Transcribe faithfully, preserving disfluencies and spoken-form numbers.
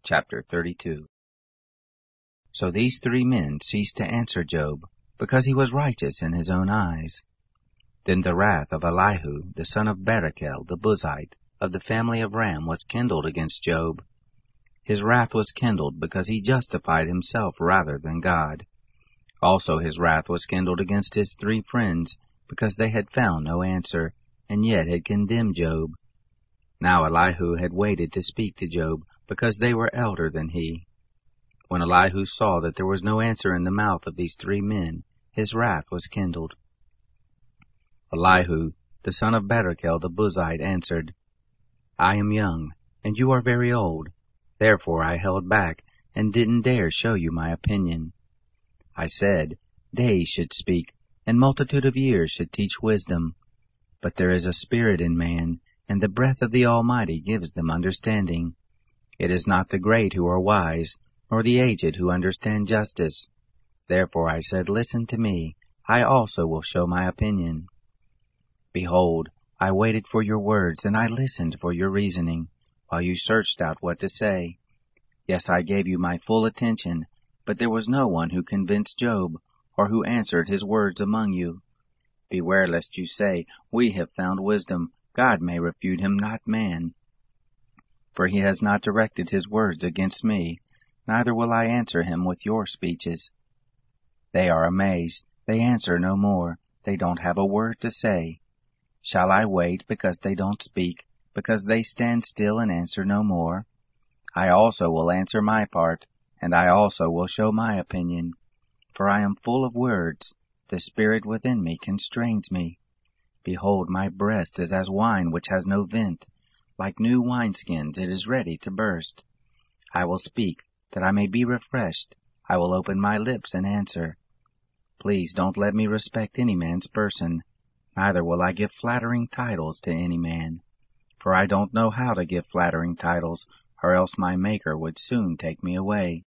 Chapter thirty-two. So these three men ceased to answer Job, because he was righteous in his own eyes. Then the wrath of Elihu, the son of Barachel the Buzite, of the family of Ram, was kindled against Job. His wrath was kindled because he justified himself rather than God. Also his wrath was kindled against his three friends, because they had found no answer, and yet had condemned Job. Now Elihu had waited to speak to Job, because they were elder than he. When Elihu saw that there was no answer in the mouth of these three men, his wrath was kindled. Elihu, the son of Barachel the Buzite, answered, I am young, and you are very old. Therefore I held back, and didn't dare show you my opinion. I said, Days should speak, and multitude of years should teach wisdom. But there is a spirit in man, and the breath of the Almighty gives them understanding. It is not the great who are wise, nor the aged who understand justice. Therefore I said, Listen to me, I also will show my opinion. Behold, I waited for your words, and I listened for your reasoning, while you searched out what to say. Yes, I gave you my full attention, but there was no one who convinced Job, or who answered his words among you. Beware lest you say, We have found wisdom, God may refute him, not man. For he has not directed his words against me, neither will I answer him with your speeches. They are amazed, they answer no more, they don't have a word to say. Shall I wait because they don't speak, because they stand still and answer no more? I also will answer my part, and I also will show my opinion. For I am full of words, the spirit within me constrains me. Behold, my breast is as wine which has no vent. Like new wineskins it is ready to burst. I will speak, that I may be refreshed. I will open my lips and answer. Please don't let me respect any man's person, neither will I give flattering titles to any man. For I don't know how to give flattering titles, or else my Maker would soon take me away.